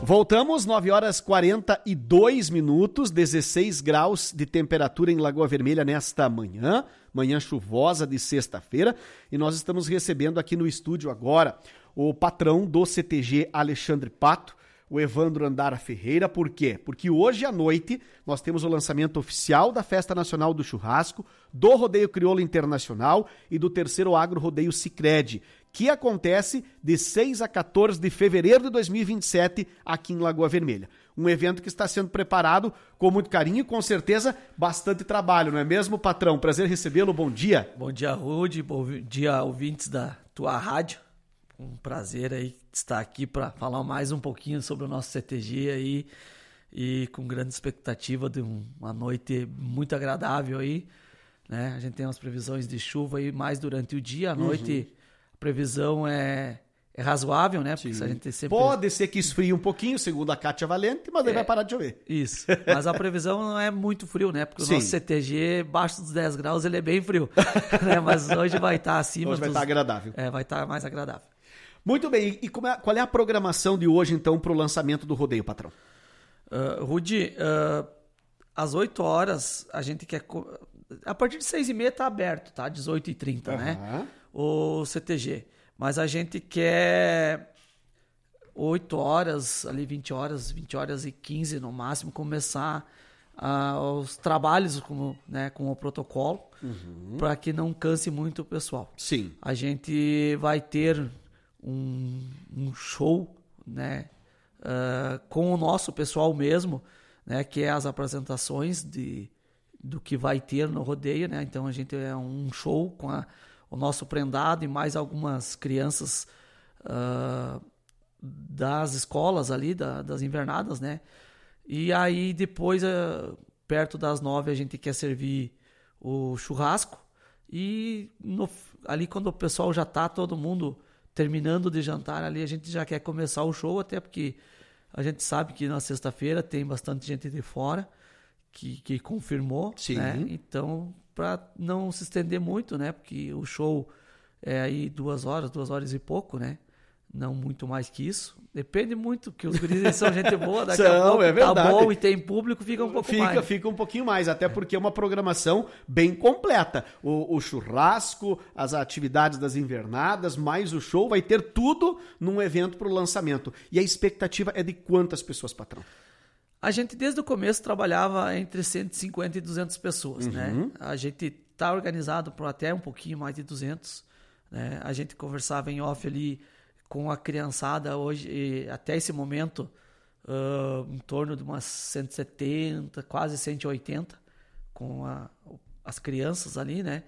Voltamos, 9 horas 42 minutos, 16 graus de temperatura em Lagoa Vermelha nesta manhã chuvosa de sexta-feira, e nós estamos recebendo aqui no estúdio agora o patrão do CTG Alexandre Pato, o Evandro Andara Ferreira. Por quê? Porque hoje à noite nós temos o lançamento oficial da Festa Nacional do Churrasco, do Rodeio Crioulo Internacional e do terceiro Agro Rodeio Sicredi, que acontece de 6 a 14 de fevereiro de 2027 aqui em Lagoa Vermelha. Um evento que está sendo preparado com muito carinho e com certeza bastante trabalho, não é mesmo, patrão? Prazer recebê-lo, bom dia. Bom dia, Rude, bom dia, ouvintes da tua rádio. Um prazer aí estar aqui para falar mais um pouquinho sobre o nosso CTG aí e com grande expectativa de uma noite muito agradável aí, né? A gente tem umas previsões de chuva aí mais durante o dia, à noite a previsão é razoável, né? Porque a gente sempre... Pode ser que esfrie um pouquinho, segundo a Kátia Valente, mas aí vai parar de chover. Isso, mas a previsão não é muito frio, né? Porque o nosso CTG, abaixo dos 10 graus, ele é bem frio, né? Mas hoje vai estar acima Hoje vai estar agradável. Vai estar mais agradável. Muito bem, e qual é a programação de hoje, então, para o lançamento do rodeio, patrão? Rudy, às 8 horas, a gente quer... A partir de 6h30 está aberto, tá? 18h30, né? O CTG. Mas a gente quer 8 horas, ali 20 horas e 15 no máximo, começar os trabalhos com o protocolo, para que não canse muito o pessoal. Sim. A gente vai ter um show, né, com o nosso pessoal mesmo, né, que é as apresentações do que vai ter no rodeio, né? Então a gente é um show com o nosso prendado e mais algumas crianças das escolas ali, das invernadas, né? E aí depois, perto das 9, a gente quer servir o churrasco, e ali quando o pessoal já tá todo mundo terminando de jantar ali, a gente já quer começar o show, até porque a gente sabe que na sexta-feira tem bastante gente de fora que confirmou, né? Então, para não se estender muito, né? Porque o show é aí 2 horas e pouco, né? Não muito mais que isso. Depende muito, que os guris são gente boa, daqui a pouco tá bom e tem público, fica um pouco mais. Fica um pouquinho mais, até porque é uma programação bem completa. O churrasco, as atividades das invernadas, mais o show, vai ter tudo num evento para o lançamento. E a expectativa é de quantas pessoas, patrão? A gente, desde o começo, trabalhava entre 150 e 200 pessoas, né? A gente está organizado por até um pouquinho mais de 200, né? A gente conversava em off ali com a criançada hoje, até esse momento, em torno de umas 170, quase 180, com as crianças ali, né?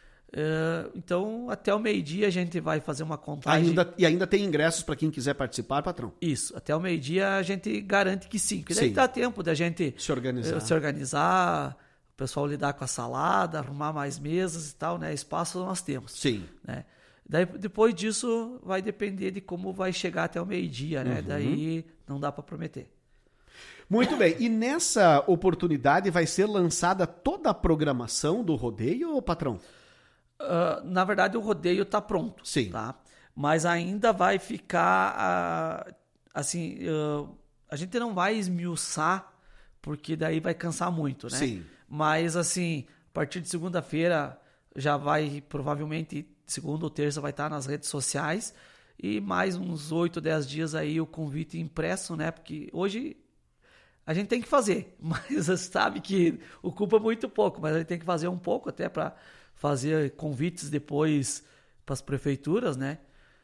Então, até o meio-dia a gente vai fazer uma contagem. Ainda tem ingressos para quem quiser participar, patrão? Isso, até o meio-dia a gente garante que sim. Porque daí dá tempo da gente se organizar, o pessoal lidar com a salada, arrumar mais mesas e tal, né? Espaço nós temos. Sim. Né? Daí, depois disso, vai depender de como vai chegar até o meio-dia, né? Daí não dá para prometer. Muito bem. E nessa oportunidade vai ser lançada toda a programação do rodeio, patrão? Na verdade, o rodeio está pronto. Sim. Tá? Mas ainda vai ficar assim. A gente não vai esmiuçar, porque daí vai cansar muito, né? Sim. Mas assim, a partir de segunda-feira já vai, provavelmente, segunda ou terça vai estar nas redes sociais, e mais uns 8, 10 dias aí o convite impresso, né? Porque hoje a gente tem que fazer, mas você sabe que ocupa muito pouco, mas a gente tem que fazer um pouco até para fazer convites depois para as prefeituras, né?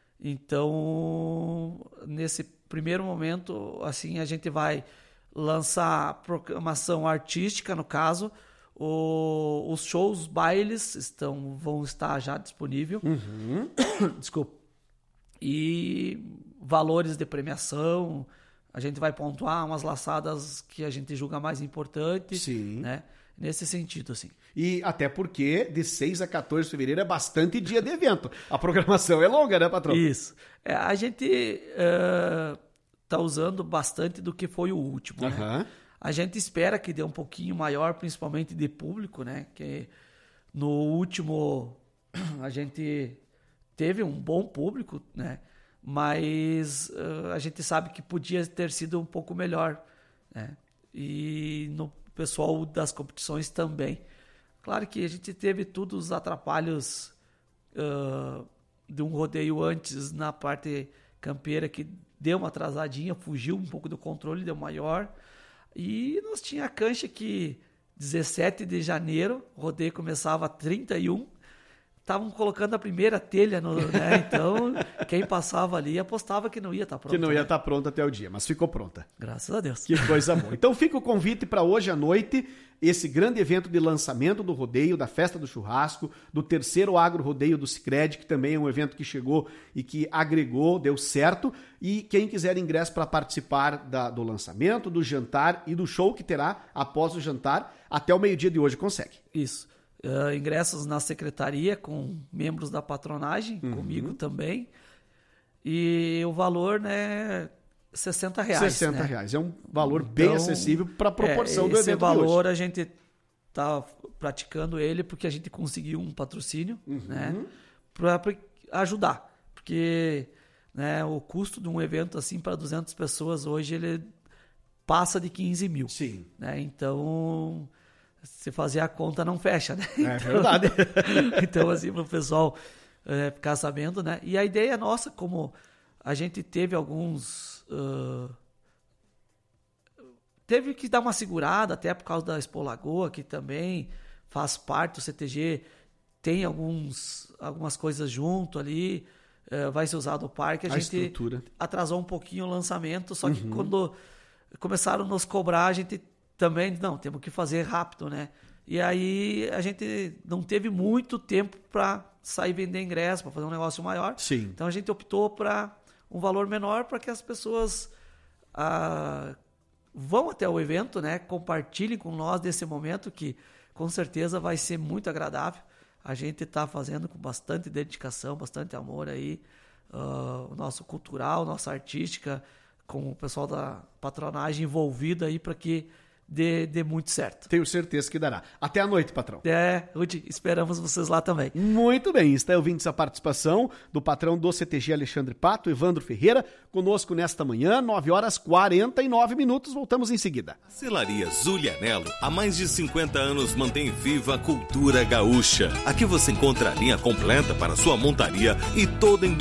Então, nesse primeiro momento, assim, a gente vai lançar a programação artística, no caso, os shows, bailes vão estar já disponível. Desculpa. E valores de premiação, a gente vai pontuar umas laçadas que a gente julga mais importantes. Sim. Né? Nesse sentido, assim. E até porque de 6 a 14 de fevereiro é bastante dia de evento. A programação é longa, né, patrão? Isso. A gente tá usando bastante do que foi o último, né? A gente espera que dê um pouquinho maior, principalmente de público, né? Que no último a gente teve um bom público, né? mas a gente sabe que podia ter sido um pouco melhor, né? E no pessoal das competições também. Claro que a gente teve todos os atrapalhos de um rodeio antes na parte campeira, que deu uma atrasadinha, fugiu um pouco do controle, deu maior. E nós tinha a cancha que 17 de janeiro, o rodeio começava 31, estavam colocando a primeira telha, né? Então quem passava ali apostava que não ia estar pronta. Que não ia estar pronta até o dia, mas ficou pronta. Graças a Deus. Que coisa boa. Então fica o convite para hoje à noite, esse grande evento de lançamento do rodeio, da Festa do Churrasco, do terceiro Agro Rodeio do Sicredi, que também é um evento que chegou e que agregou, deu certo. E quem quiser ingresso para participar do lançamento, do jantar e do show que terá após o jantar, até o meio-dia de hoje consegue. Isso. Ingressos na secretaria com membros da patronagem, comigo também. E o valor, né, R$60. R$60. É um valor bem acessível para a proporção do evento de hoje. Esse valor a gente está praticando ele porque a gente conseguiu um patrocínio, né, para ajudar. Porque, né, o custo de um evento assim para 200 pessoas hoje ele passa de 15 mil. Sim. Né? Então, se fazer a conta não fecha, né? É verdade. Então, assim, para o pessoal ficar sabendo, né? E a ideia nossa, como a gente teve alguns... teve que dar uma segurada, até por causa da Expo Lagoa, que também faz parte do CTG, tem algumas coisas junto ali, vai ser usado o parque. A gente estrutura atrasou um pouquinho o lançamento, só que quando começaram a nos cobrar, a gente também, não, temos que fazer rápido, né? E aí a gente não teve muito tempo para sair vender ingresso, para fazer um negócio maior. Sim. Então a gente optou para um valor menor para que as pessoas vão até o evento, né? Compartilhem com nós desse momento que com certeza vai ser muito agradável. A gente está fazendo com bastante dedicação, bastante amor aí, o nosso cultural, nossa artística, com o pessoal da patronagem envolvido aí para que dê muito certo. Tenho certeza que dará. Até a noite, patrão. Rudy, esperamos vocês lá também. Muito bem, está ouvindo essa participação do patrão do CTG Alexandre Pato, Evandro Ferreira, conosco nesta manhã, 9h49. Voltamos em seguida. A Selaria Zulianello, há mais de 50 anos, mantém viva a cultura gaúcha. Aqui você encontra a linha completa para sua montaria e toda a